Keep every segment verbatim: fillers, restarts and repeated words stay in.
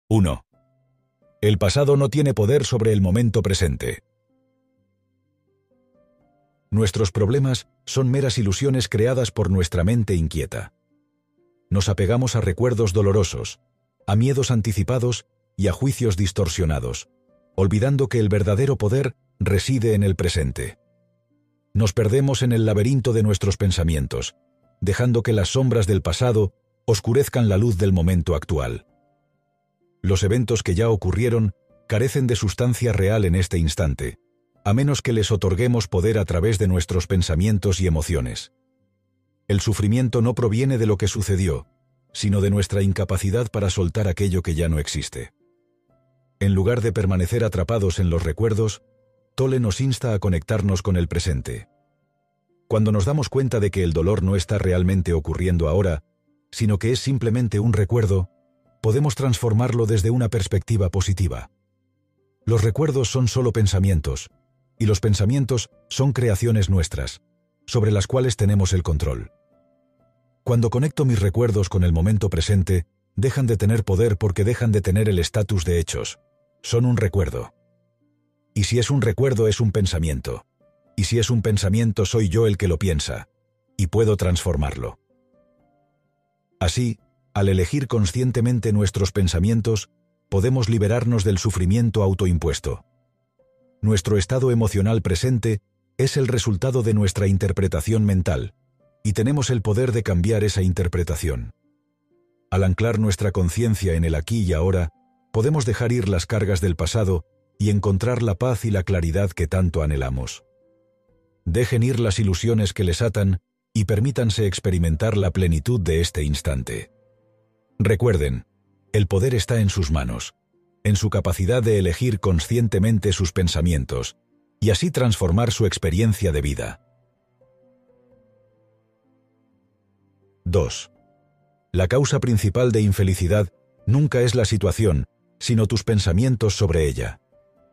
uno. El pasado no tiene poder sobre el momento presente. Nuestros problemas son meras ilusiones creadas por nuestra mente inquieta. Nos apegamos a recuerdos dolorosos, a miedos anticipados y a juicios distorsionados, olvidando que el verdadero poder reside en el presente. Nos perdemos en el laberinto de nuestros pensamientos, dejando que las sombras del pasado oscurezcan la luz del momento actual. Los eventos que ya ocurrieron carecen de sustancia real en este instante, a menos que les otorguemos poder a través de nuestros pensamientos y emociones. El sufrimiento no proviene de lo que sucedió, sino de nuestra incapacidad para soltar aquello que ya no existe. En lugar de permanecer atrapados en los recuerdos, Tolle nos insta a conectarnos con el presente. Cuando nos damos cuenta de que el dolor no está realmente ocurriendo ahora, sino que es simplemente un recuerdo, podemos transformarlo desde una perspectiva positiva. Los recuerdos son solo pensamientos, y los pensamientos son creaciones nuestras, sobre las cuales tenemos el control. Cuando conecto mis recuerdos con el momento presente, dejan de tener poder porque dejan de tener el estatus de hechos. Son un recuerdo. Y si es un recuerdo, es un pensamiento. Y si es un pensamiento, soy yo el que lo piensa, y puedo transformarlo. Así, al elegir conscientemente nuestros pensamientos, podemos liberarnos del sufrimiento autoimpuesto. Nuestro estado emocional presente es el resultado de nuestra interpretación mental, y tenemos el poder de cambiar esa interpretación. Al anclar nuestra conciencia en el aquí y ahora, podemos dejar ir las cargas del pasado y encontrar la paz y la claridad que tanto anhelamos. Dejen ir las ilusiones que les atan y permítanse experimentar la plenitud de este instante. Recuerden, el poder está en sus manos, en su capacidad de elegir conscientemente sus pensamientos, y así transformar su experiencia de vida. dos. La causa principal de infelicidad nunca es la situación, sino tus pensamientos sobre ella.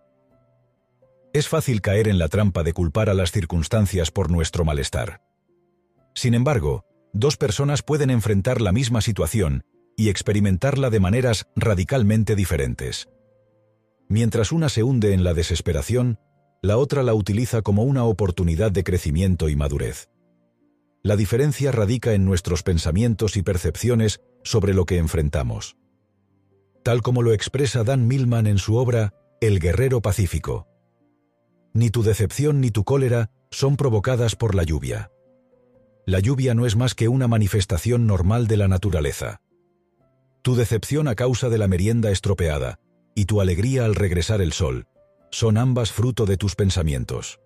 Es fácil caer en la trampa de culpar a las circunstancias por nuestro malestar. Sin embargo, dos personas pueden enfrentar la misma situación y experimentarla de maneras radicalmente diferentes. Mientras una se hunde en la desesperación, la otra la utiliza como una oportunidad de crecimiento y madurez. La diferencia radica en nuestros pensamientos y percepciones sobre lo que enfrentamos. Tal como lo expresa Dan Millman en su obra El guerrero pacífico. Ni tu decepción ni tu cólera son provocadas por la lluvia. La lluvia no es más que una manifestación normal de la naturaleza. Tu decepción a causa de la merienda estropeada y tu alegría al regresar el sol son ambas fruto de tus pensamientos.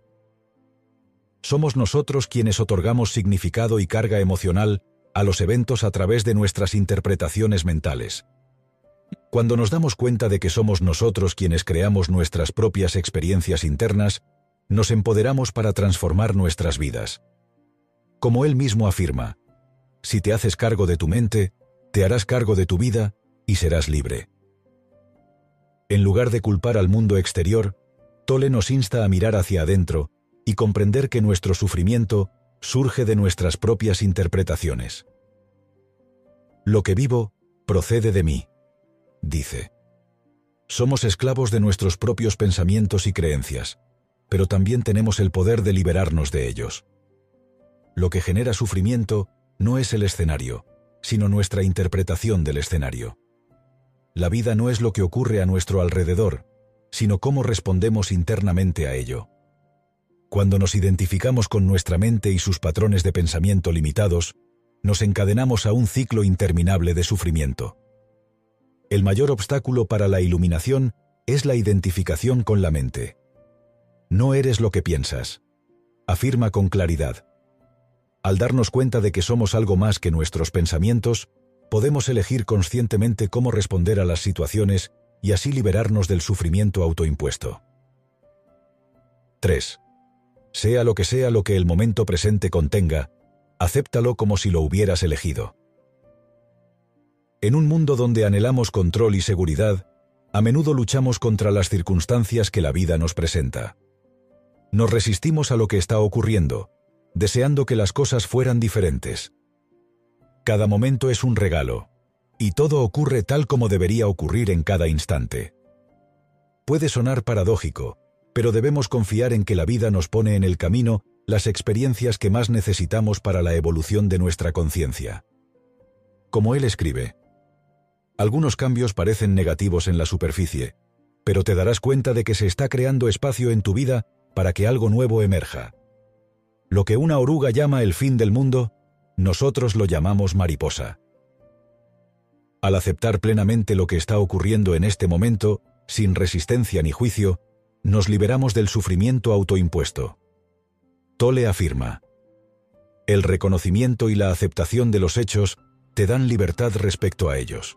Somos nosotros quienes otorgamos significado y carga emocional a los eventos a través de nuestras interpretaciones mentales. Cuando nos damos cuenta de que somos nosotros quienes creamos nuestras propias experiencias internas, nos empoderamos para transformar nuestras vidas. Como él mismo afirma, si te haces cargo de tu mente, te harás cargo de tu vida y serás libre. En lugar de culpar al mundo exterior, Tolle nos insta a mirar hacia adentro y comprender que nuestro sufrimiento surge de nuestras propias interpretaciones. Lo que vivo procede de mí, dice. Somos esclavos de nuestros propios pensamientos y creencias, pero también tenemos el poder de liberarnos de ellos. Lo que genera sufrimiento no es el escenario, sino nuestra interpretación del escenario. La vida no es lo que ocurre a nuestro alrededor, sino cómo respondemos internamente a ello. Cuando nos identificamos con nuestra mente y sus patrones de pensamiento limitados, nos encadenamos a un ciclo interminable de sufrimiento. El mayor obstáculo para la iluminación es la identificación con la mente. No eres lo que piensas, afirma con claridad. Al darnos cuenta de que somos algo más que nuestros pensamientos, podemos elegir conscientemente cómo responder a las situaciones y así liberarnos del sufrimiento autoimpuesto. tres. Sea lo que sea lo que el momento presente contenga, acéptalo como si lo hubieras elegido. En un mundo donde anhelamos control y seguridad, a menudo luchamos contra las circunstancias que la vida nos presenta. Nos resistimos a lo que está ocurriendo, deseando que las cosas fueran diferentes. Cada momento es un regalo, y todo ocurre tal como debería ocurrir en cada instante. Puede sonar paradójico, pero debemos confiar en que la vida nos pone en el camino las experiencias que más necesitamos para la evolución de nuestra conciencia. Como él escribe, algunos cambios parecen negativos en la superficie, pero te darás cuenta de que se está creando espacio en tu vida para que algo nuevo emerja. Lo que una oruga llama el fin del mundo, nosotros lo llamamos mariposa. Al aceptar plenamente lo que está ocurriendo en este momento, sin resistencia ni juicio, nos liberamos del sufrimiento autoimpuesto. Tolle afirma: el reconocimiento y la aceptación de los hechos te dan libertad respecto a ellos.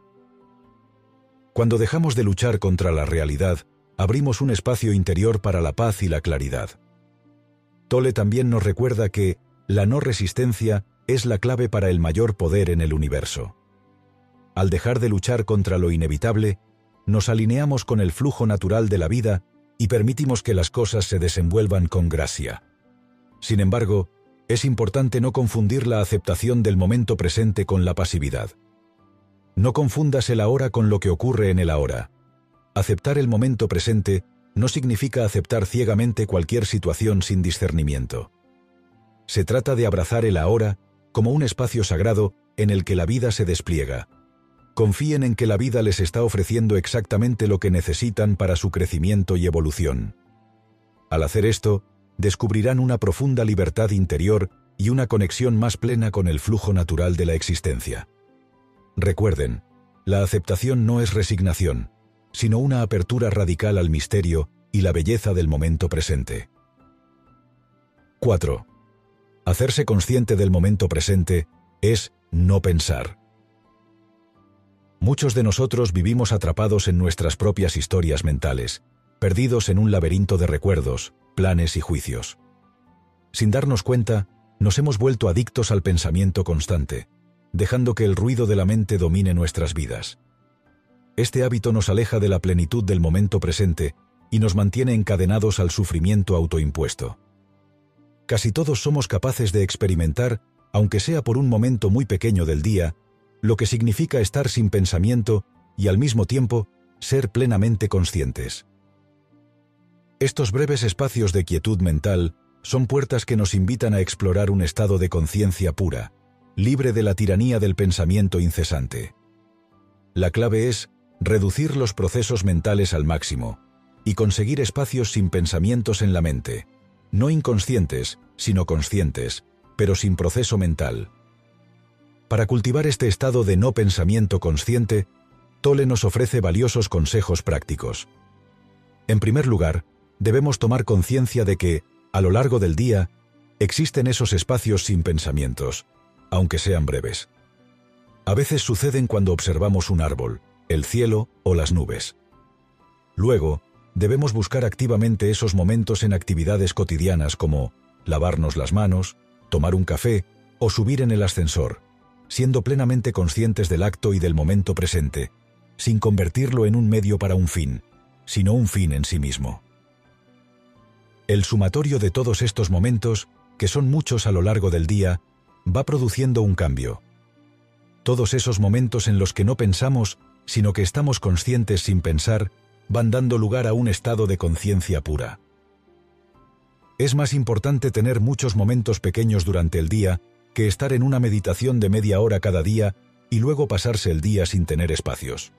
Cuando dejamos de luchar contra la realidad, abrimos un espacio interior para la paz y la claridad. Tolle también nos recuerda que la no resistencia es la clave para el mayor poder en el universo. Al dejar de luchar contra lo inevitable, nos alineamos con el flujo natural de la vida y permitimos que las cosas se desenvuelvan con gracia. Sin embargo, es importante no confundir la aceptación del momento presente con la pasividad. No confundas el ahora con lo que ocurre en el ahora. Aceptar el momento presente no significa aceptar ciegamente cualquier situación sin discernimiento. Se trata de abrazar el ahora como un espacio sagrado en el que la vida se despliega. Confíen en que la vida les está ofreciendo exactamente lo que necesitan para su crecimiento y evolución. Al hacer esto, descubrirán una profunda libertad interior y una conexión más plena con el flujo natural de la existencia. Recuerden, la aceptación no es resignación, sino una apertura radical al misterio y la belleza del momento presente. cuatro. Hacerse consciente del momento presente es no pensar. Muchos de nosotros vivimos atrapados en nuestras propias historias mentales, perdidos en un laberinto de recuerdos, planes y juicios. Sin darnos cuenta, nos hemos vuelto adictos al pensamiento constante, dejando que el ruido de la mente domine nuestras vidas. Este hábito nos aleja de la plenitud del momento presente y nos mantiene encadenados al sufrimiento autoimpuesto. Casi todos somos capaces de experimentar, aunque sea por un momento muy pequeño del día, lo que significa estar sin pensamiento y al mismo tiempo ser plenamente conscientes. Estos breves espacios de quietud mental son puertas que nos invitan a explorar un estado de conciencia pura, libre de la tiranía del pensamiento incesante. La clave es reducir los procesos mentales al máximo y conseguir espacios sin pensamientos en la mente, no inconscientes, sino conscientes, pero sin proceso mental. Para cultivar este estado de no pensamiento consciente, Tolle nos ofrece valiosos consejos prácticos. En primer lugar, debemos tomar conciencia de que, a lo largo del día, existen esos espacios sin pensamientos, aunque sean breves. A veces suceden cuando observamos un árbol, el cielo o las nubes. Luego, debemos buscar activamente esos momentos en actividades cotidianas como lavarnos las manos, tomar un café o subir en el ascensor, siendo plenamente conscientes del acto y del momento presente, sin convertirlo en un medio para un fin, sino un fin en sí mismo. El sumatorio de todos estos momentos, que son muchos a lo largo del día, va produciendo un cambio. Todos esos momentos en los que no pensamos, sino que estamos conscientes sin pensar, van dando lugar a un estado de conciencia pura. Es más importante tener muchos momentos pequeños durante el día que estar en una meditación de media hora cada día y luego pasarse el día sin tener espacios.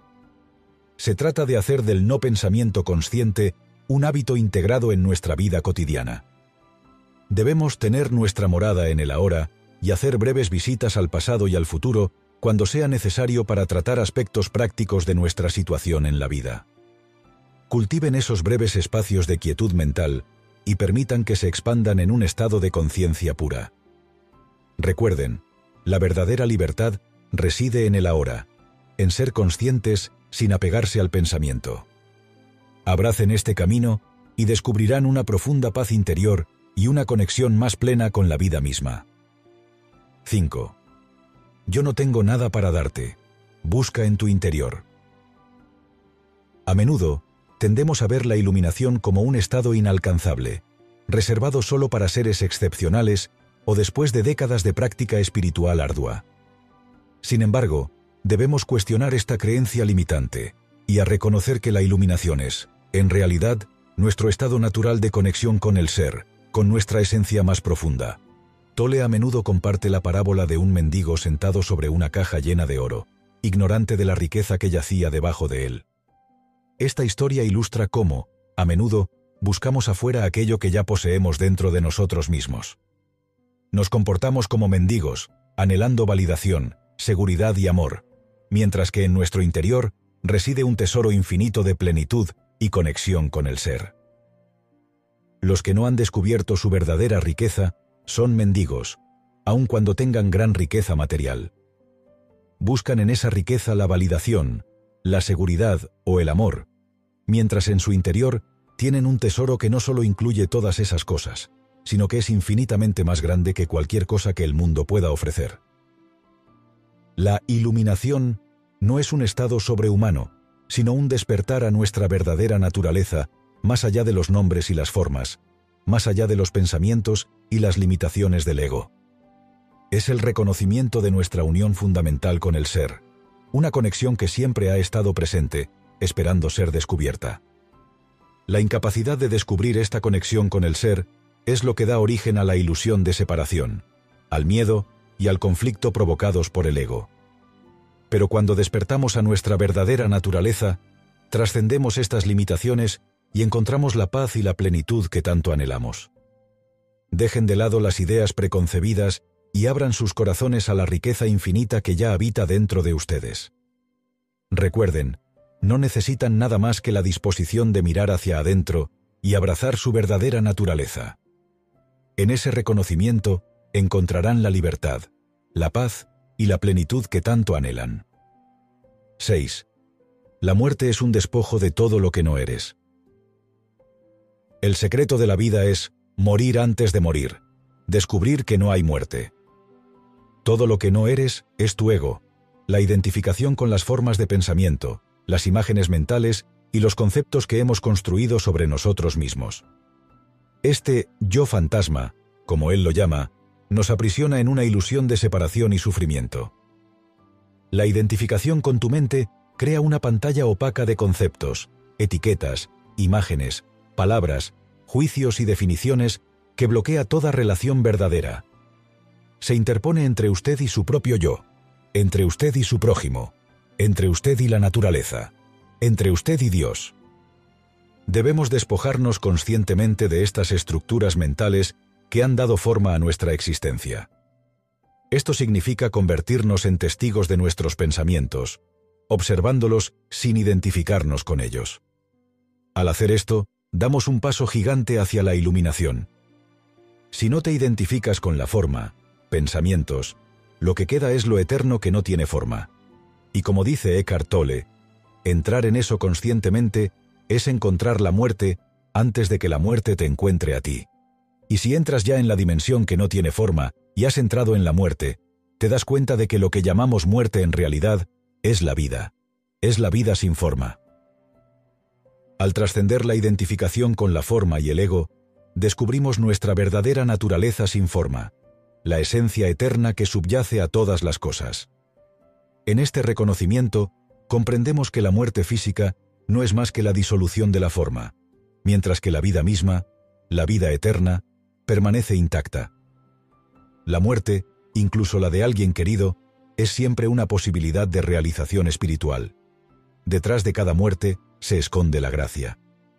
Se trata de hacer del no pensamiento consciente un hábito integrado en nuestra vida cotidiana. Debemos tener nuestra morada en el ahora y hacer breves visitas al pasado y al futuro cuando sea necesario para tratar aspectos prácticos de nuestra situación en la vida. Cultiven esos breves espacios de quietud mental y permitan que se expandan en un estado de conciencia pura. Recuerden, la verdadera libertad reside en el ahora, en ser conscientes sin apegarse al pensamiento. Abracen este camino y descubrirán una profunda paz interior y una conexión más plena con la vida misma. cinco. Yo no tengo nada para darte. Busca en tu interior. A menudo, tendemos a ver la iluminación como un estado inalcanzable, reservado solo para seres excepcionales o después de décadas de práctica espiritual ardua. Sin embargo, debemos cuestionar esta creencia limitante y a reconocer que la iluminación es, en realidad, nuestro estado natural de conexión con el ser, con nuestra esencia más profunda. Tolle a menudo comparte la parábola de un mendigo sentado sobre una caja llena de oro, ignorante de la riqueza que yacía debajo de él. Esta historia ilustra cómo, a menudo, buscamos afuera aquello que ya poseemos dentro de nosotros mismos. Nos comportamos como mendigos, anhelando validación, seguridad y amor, mientras que en nuestro interior reside un tesoro infinito de plenitud y conexión con el ser. Los que no han descubierto su verdadera riqueza son mendigos, aun cuando tengan gran riqueza material. Buscan en esa riqueza la validación, la seguridad o el amor, mientras en su interior tienen un tesoro que no solo incluye todas esas cosas, sino que es infinitamente más grande que cualquier cosa que el mundo pueda ofrecer. La iluminación no es un estado sobrehumano, sino un despertar a nuestra verdadera naturaleza, más allá de los nombres y las formas, más allá de los pensamientos y las limitaciones del ego. Es el reconocimiento de nuestra unión fundamental con el ser, una conexión que siempre ha estado presente, esperando ser descubierta. La incapacidad de descubrir esta conexión con el ser es lo que da origen a la ilusión de separación, al miedo y al conflicto provocados por el ego. Pero cuando despertamos a nuestra verdadera naturaleza, trascendemos estas limitaciones y encontramos la paz y la plenitud que tanto anhelamos. Dejen de lado las ideas preconcebidas y abran sus corazones a la riqueza infinita que ya habita dentro de ustedes. Recuerden, no necesitan nada más que la disposición de mirar hacia adentro y abrazar su verdadera naturaleza. En ese reconocimiento encontrarán la libertad, la paz y la plenitud que tanto anhelan. seis. La muerte es un despojo de todo lo que no eres. El secreto de la vida es morir antes de morir, descubrir que no hay muerte. Todo lo que no eres es tu ego, la identificación con las formas de pensamiento, las imágenes mentales y los conceptos que hemos construido sobre nosotros mismos. Este yo fantasma, como él lo llama, nos aprisiona en una ilusión de separación y sufrimiento. La identificación con tu mente crea una pantalla opaca de conceptos, etiquetas, imágenes, palabras, juicios y definiciones que bloquea toda relación verdadera. Se interpone entre usted y su propio yo, entre usted y su prójimo, entre usted y la naturaleza, entre usted y Dios. Debemos despojarnos conscientemente de estas estructuras mentales que han dado forma a nuestra existencia. Esto significa convertirnos en testigos de nuestros pensamientos, observándolos sin identificarnos con ellos. Al hacer esto, damos un paso gigante hacia la iluminación. Si no te identificas con la forma, pensamientos, lo que queda es lo eterno que no tiene forma. Y como dice Eckhart Tolle, entrar en eso conscientemente es encontrar la muerte antes de que la muerte te encuentre a ti. Y si entras ya en la dimensión que no tiene forma y has entrado en la muerte, te das cuenta de que lo que llamamos muerte en realidad es la vida. Es la vida sin forma. Al trascender la identificación con la forma y el ego, descubrimos nuestra verdadera naturaleza sin forma, la esencia eterna que subyace a todas las cosas. En este reconocimiento, comprendemos que la muerte física no es más que la disolución de la forma, mientras que la vida misma, la vida eterna, permanece intacta. La muerte, incluso la de alguien querido, es siempre una posibilidad de realización espiritual. Detrás de cada muerte se esconde la gracia.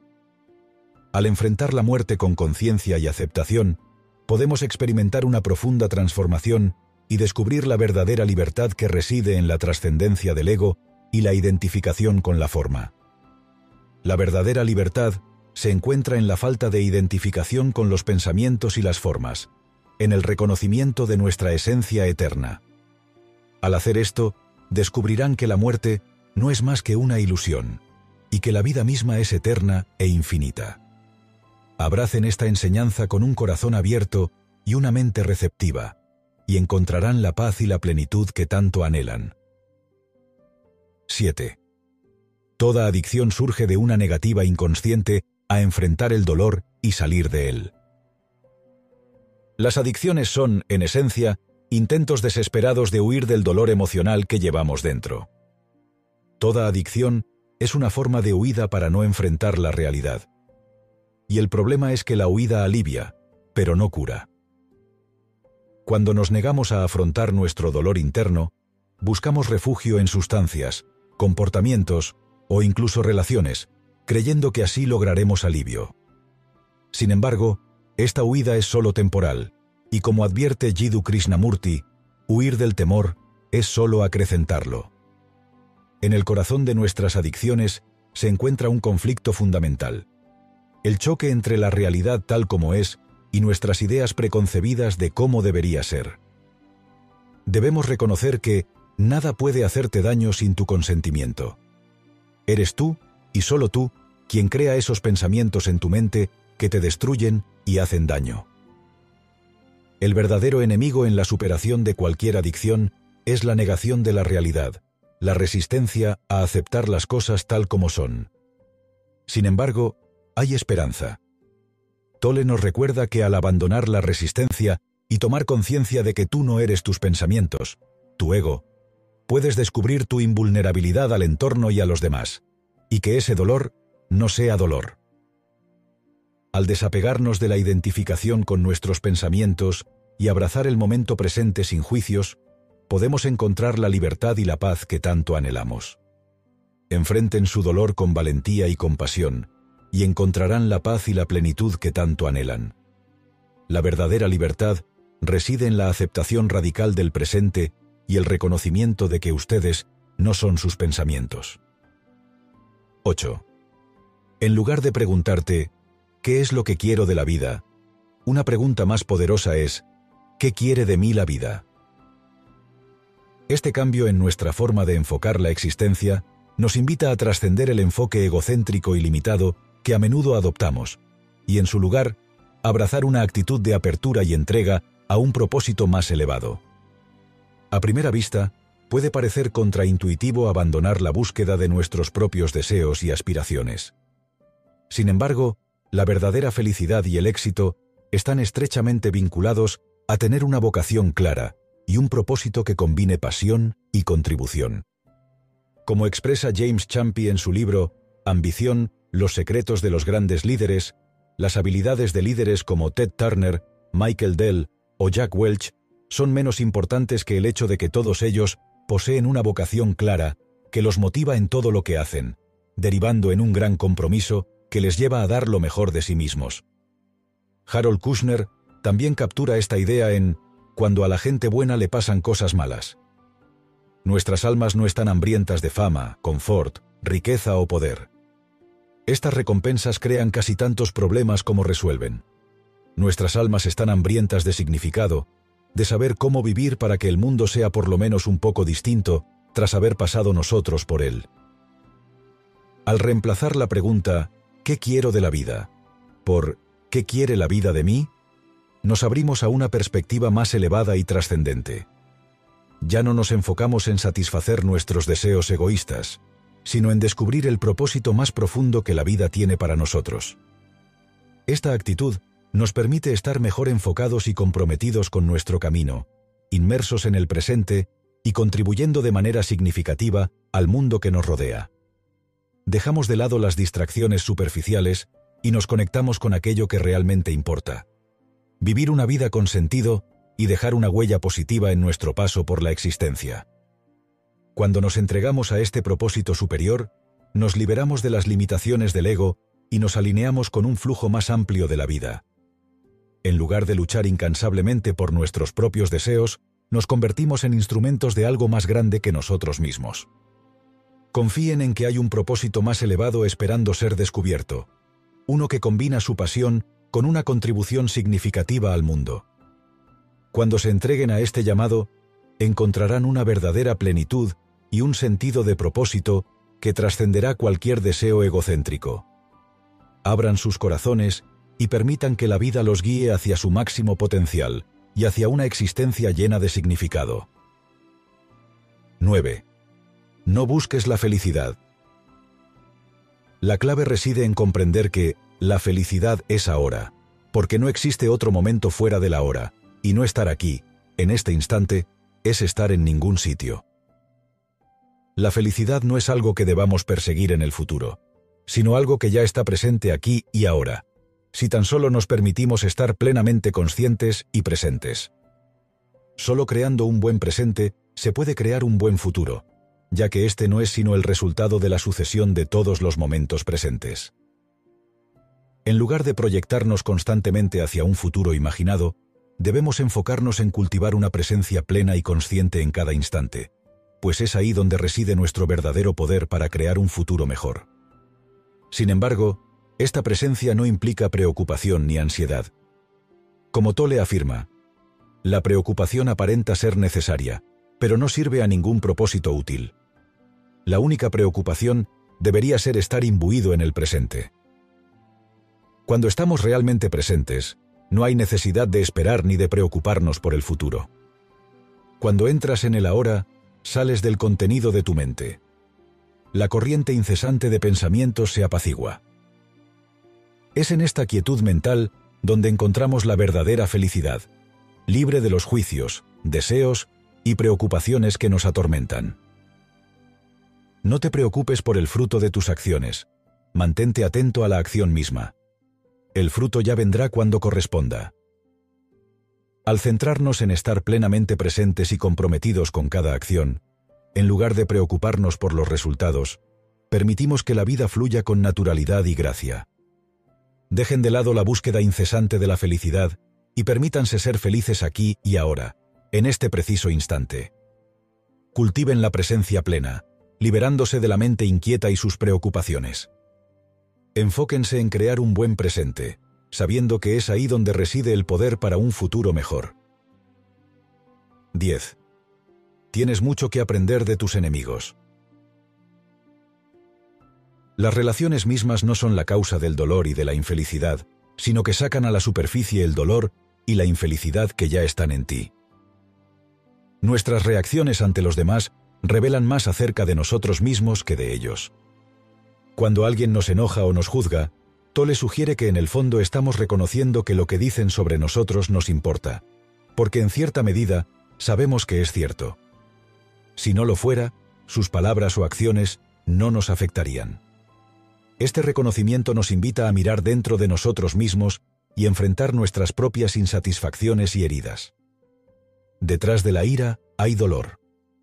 Al enfrentar la muerte con conciencia y aceptación, podemos experimentar una profunda transformación y descubrir la verdadera libertad que reside en la trascendencia del ego y la identificación con la forma. La verdadera libertad se encuentra en la falta de identificación con los pensamientos y las formas, en el reconocimiento de nuestra esencia eterna. Al hacer esto, descubrirán que la muerte no es más que una ilusión, y que la vida misma es eterna e infinita. Abracen esta enseñanza con un corazón abierto y una mente receptiva, y encontrarán la paz y la plenitud que tanto anhelan. siete. Toda adicción surge de una negativa inconsciente a enfrentar el dolor y salir de él. Las adicciones son, en esencia, intentos desesperados de huir del dolor emocional que llevamos dentro. Toda adicción es una forma de huida para no enfrentar la realidad. Y el problema es que la huida alivia, pero no cura. Cuando nos negamos a afrontar nuestro dolor interno, buscamos refugio en sustancias, comportamientos o incluso relaciones, creyendo que así lograremos alivio. Sin embargo, esta huida es solo temporal, y como advierte Jiddu Krishnamurti, huir del temor es solo acrecentarlo. En el corazón de nuestras adicciones se encuentra un conflicto fundamental: el choque entre la realidad tal como es y nuestras ideas preconcebidas de cómo debería ser. Debemos reconocer que nada puede hacerte daño sin tu consentimiento. Eres tú, y solo tú, quien crea esos pensamientos en tu mente que te destruyen y hacen daño. El verdadero enemigo en la superación de cualquier adicción es la negación de la realidad, la resistencia a aceptar las cosas tal como son. Sin embargo, hay esperanza. Tolle nos recuerda que al abandonar la resistencia y tomar conciencia de que tú no eres tus pensamientos, tu ego, puedes descubrir tu invulnerabilidad al entorno y a los demás, y que ese dolor no sea dolor. Al desapegarnos de la identificación con nuestros pensamientos y abrazar el momento presente sin juicios, podemos encontrar la libertad y la paz que tanto anhelamos. Enfrenten su dolor con valentía y compasión, y encontrarán la paz y la plenitud que tanto anhelan. La verdadera libertad reside en la aceptación radical del presente y el reconocimiento de que ustedes no son sus pensamientos. ocho. En lugar de preguntarte, ¿qué es lo que quiero de la vida?, una pregunta más poderosa es, ¿qué quiere de mí la vida? Este cambio en nuestra forma de enfocar la existencia nos invita a trascender el enfoque egocéntrico y limitado que a menudo adoptamos, y en su lugar, abrazar una actitud de apertura y entrega a un propósito más elevado. A primera vista, puede parecer contraintuitivo abandonar la búsqueda de nuestros propios deseos y aspiraciones. Sin embargo, la verdadera felicidad y el éxito están estrechamente vinculados a tener una vocación clara y un propósito que combine pasión y contribución. Como expresa James Champy en su libro Ambición, los secretos de los grandes líderes, las habilidades de líderes como Ted Turner, Michael Dell o Jack Welch son menos importantes que el hecho de que todos ellos poseen una vocación clara que los motiva en todo lo que hacen, derivando en un gran compromiso que les lleva a dar lo mejor de sí mismos. Harold Kushner también captura esta idea en Cuando a la gente buena le pasan cosas malas. Nuestras almas no están hambrientas de fama, confort, riqueza o poder. Estas recompensas crean casi tantos problemas como resuelven. Nuestras almas están hambrientas de significado, de saber cómo vivir para que el mundo sea por lo menos un poco distinto tras haber pasado nosotros por él. Al reemplazar la pregunta ¿qué quiero de la vida?, por ¿qué quiere la vida de mí?, nos abrimos a una perspectiva más elevada y trascendente. Ya no nos enfocamos en satisfacer nuestros deseos egoístas, sino en descubrir el propósito más profundo que la vida tiene para nosotros. Esta actitud nos permite estar mejor enfocados y comprometidos con nuestro camino, inmersos en el presente y contribuyendo de manera significativa al mundo que nos rodea. Dejamos de lado las distracciones superficiales y nos conectamos con aquello que realmente importa. Vivir una vida con sentido y dejar una huella positiva en nuestro paso por la existencia. Cuando nos entregamos a este propósito superior, nos liberamos de las limitaciones del ego y nos alineamos con un flujo más amplio de la vida. En lugar de luchar incansablemente por nuestros propios deseos, nos convertimos en instrumentos de algo más grande que nosotros mismos. Confíen en que hay un propósito más elevado esperando ser descubierto, uno que combina su pasión con una contribución significativa al mundo. Cuando se entreguen a este llamado, encontrarán una verdadera plenitud y un sentido de propósito que trascenderá cualquier deseo egocéntrico. Abran sus corazones y permitan que la vida los guíe hacia su máximo potencial y hacia una existencia llena de significado. nueve. No busques la felicidad. La clave reside en comprender que la felicidad es ahora, porque no existe otro momento fuera del ahora, y no estar aquí, en este instante, es estar en ningún sitio. La felicidad no es algo que debamos perseguir en el futuro, sino algo que ya está presente aquí y ahora, si tan solo nos permitimos estar plenamente conscientes y presentes. Solo creando un buen presente se puede crear un buen futuro, ya que este no es sino el resultado de la sucesión de todos los momentos presentes. En lugar de proyectarnos constantemente hacia un futuro imaginado, debemos enfocarnos en cultivar una presencia plena y consciente en cada instante, pues es ahí donde reside nuestro verdadero poder para crear un futuro mejor. Sin embargo, esta presencia no implica preocupación ni ansiedad. Como Tolle afirma, la preocupación aparenta ser necesaria, pero no sirve a ningún propósito útil. La única preocupación debería ser estar imbuido en el presente. Cuando estamos realmente presentes, no hay necesidad de esperar ni de preocuparnos por el futuro. Cuando entras en el ahora, sales del contenido de tu mente. La corriente incesante de pensamientos se apacigua. Es en esta quietud mental donde encontramos la verdadera felicidad, libre de los juicios, deseos y preocupaciones que nos atormentan. No te preocupes por el fruto de tus acciones, mantente atento a la acción misma. El fruto ya vendrá cuando corresponda. Al centrarnos en estar plenamente presentes y comprometidos con cada acción, en lugar de preocuparnos por los resultados, permitimos que la vida fluya con naturalidad y gracia. Dejen de lado la búsqueda incesante de la felicidad y permítanse ser felices aquí y ahora, en este preciso instante. Cultiven la presencia plena, liberándose de la mente inquieta y sus preocupaciones. Enfóquense en crear un buen presente, sabiendo que es ahí donde reside el poder para un futuro mejor. diez. Tienes mucho que aprender de tus enemigos. Las relaciones mismas no son la causa del dolor y de la infelicidad, sino que sacan a la superficie el dolor y la infelicidad que ya están en ti. Nuestras reacciones ante los demás revelan más acerca de nosotros mismos que de ellos. Cuando alguien nos enoja o nos juzga, Tolle sugiere que en el fondo estamos reconociendo que lo que dicen sobre nosotros nos importa, porque en cierta medida sabemos que es cierto. Si no lo fuera, sus palabras o acciones no nos afectarían. Este reconocimiento nos invita a mirar dentro de nosotros mismos y enfrentar nuestras propias insatisfacciones y heridas. Detrás de la ira hay dolor.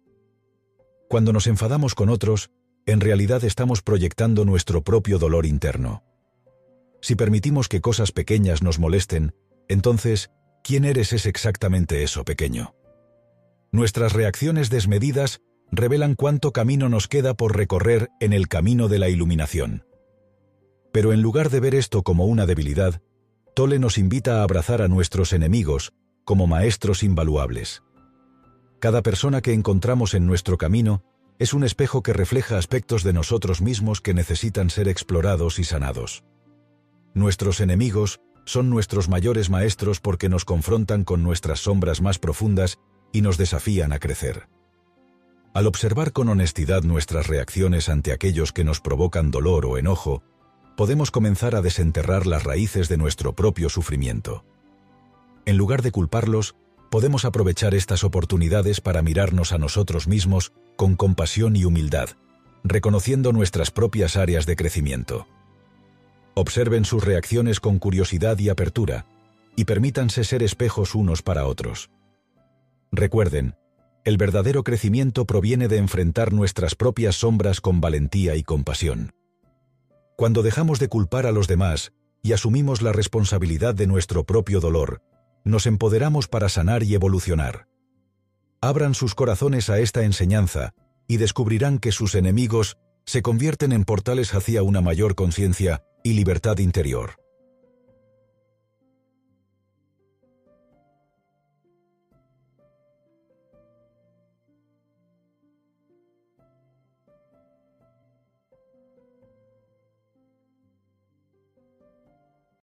Cuando nos enfadamos con otros, en realidad estamos proyectando nuestro propio dolor interno. Si permitimos que cosas pequeñas nos molesten, entonces, ¿quién eres es exactamente eso pequeño? Nuestras reacciones desmedidas revelan cuánto camino nos queda por recorrer en el camino de la iluminación. Pero en lugar de ver esto como una debilidad, Tolle nos invita a abrazar a nuestros enemigos como maestros invaluables. Cada persona que encontramos en nuestro camino es un espejo que refleja aspectos de nosotros mismos que necesitan ser explorados y sanados. Nuestros enemigos son nuestros mayores maestros porque nos confrontan con nuestras sombras más profundas y nos desafían a crecer. Al observar con honestidad nuestras reacciones ante aquellos que nos provocan dolor o enojo, podemos comenzar a desenterrar las raíces de nuestro propio sufrimiento. En lugar de culparlos, podemos aprovechar estas oportunidades para mirarnos a nosotros mismos con compasión y humildad, reconociendo nuestras propias áreas de crecimiento. Observen sus reacciones con curiosidad y apertura, y permítanse ser espejos unos para otros. Recuerden, el verdadero crecimiento proviene de enfrentar nuestras propias sombras con valentía y compasión. Cuando dejamos de culpar a los demás y asumimos la responsabilidad de nuestro propio dolor, nos empoderamos para sanar y evolucionar. Abran sus corazones a esta enseñanza y descubrirán que sus enemigos se convierten en portales hacia una mayor conciencia y libertad interior.